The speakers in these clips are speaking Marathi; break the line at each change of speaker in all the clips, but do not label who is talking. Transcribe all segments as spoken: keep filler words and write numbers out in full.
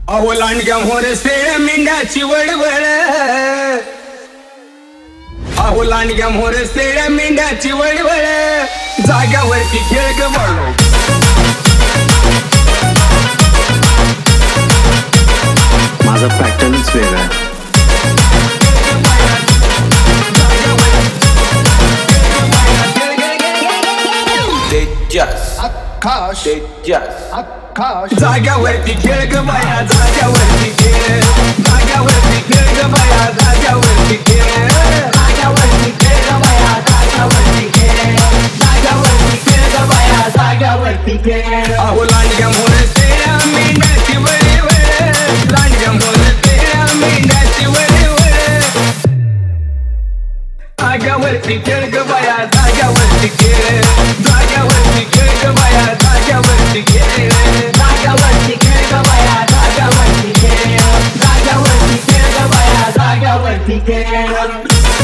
अहो लांडग्या मोर सेळ मेंढ्याची वळवळ, अहो लांडग्या मोर सेळ मेंढ्याची वळवळ, जाग्यावरती खेळ ग वळलो.
माझा पॅटर्नच वेगळा आहे.
आकाश आकाश जाग्यावरती खेळ ग बाया, जाग्यावरती खेळ, जाग्यावरती खेळ ग बाया, जाग्यावरती खेळ, जाग्यावरती खेळ ग बाया, जाग्यावरती खेळ, जाग्यावरती खेळ ग बाया, जाग्यावरती खेळ. अहो लांडग्या मोर सेळ्या मेंढ्याची वळवळ, लांडग्या मोर सेळ्या मेंढ्याची वळवळ, जाग्यावरती खेळ ग बाया, जाग्यावरती खेळ, जाग्यावरती खेळ ग बाया, जाग्यावरती खेळ, जाग्यावरती खेळ ग बाया, जाग्यावरती खेळ, जाग्यावरती खेळ ग बाया, जाग्यावरती खेळ.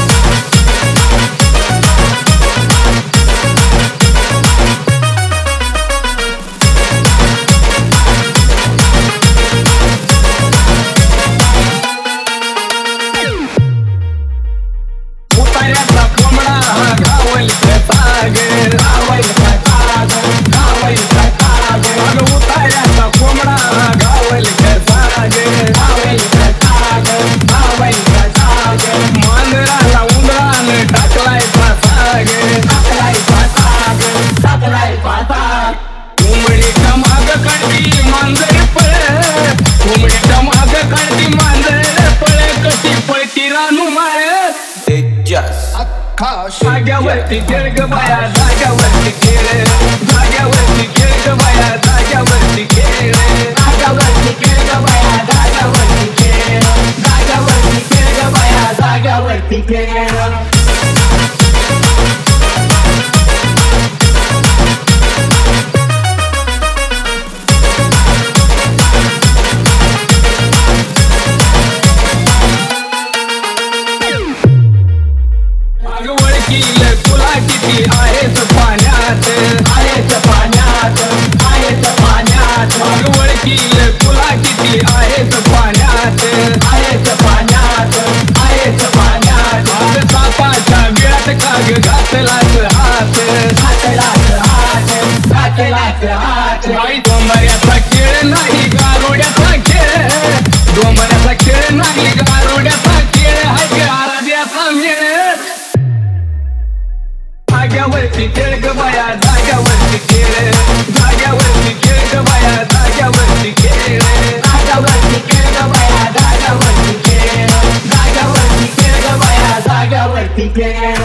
उतार्याचा कोंबडा हा गावल सागर, गावल सागर, गावल सागर. अगं उतार्याचा कोंबडा हा गावल सागर, गावल सागर, गावल सागर. मांजराला उंदरानं टाकलाय सागर, टाकलाय सागर, टाकलाय सागर. कोंबडीच्या माग काढती मांजर पळ, कोंबडीच्या माग काढती मांजर पळ, कशी पळती रानू माळ. आकाश जाग्यावरती खेळ ग बाया, जाग्यावरती खेळ, जाग्यावरती खेळ ग बाया, जाग्यावरती खेळ, जाग्यावरती खेळ ग बाया, जाग्यावरती खेळ, जाग्यावरती खेळ ग बाया, जाग्यावरती खेळ. तुला किती आहेस पाण्यात, आहेस पाण्यात, आहेस पाण्यात. वळकील तुला किती आहेस पाण्यात, आहेस पाण्यात, आहेस पाण्यात. सापाच्या बिळात काग घातलाच हात, घातलाच हात, घातलाच हात. बाई डोंबऱ्याचा खेळ नाही गारुड्याचा खेळ, डोंबऱ्याचा खेळ नाही गारुड्याचा खेळ, हाय आराध्याचा मेळ. जाग्यावरती खेळ ग बाया, जाग्यावरती खेळ, जाग्यावरती खेळ ग बाया, जाग्यावरती खेळ, जाग्यावरती खेळ ग बाया, जाग्यावरती खेळ, जाग्यावरती खेळ ग बाया, जाग्यावरती खेळ.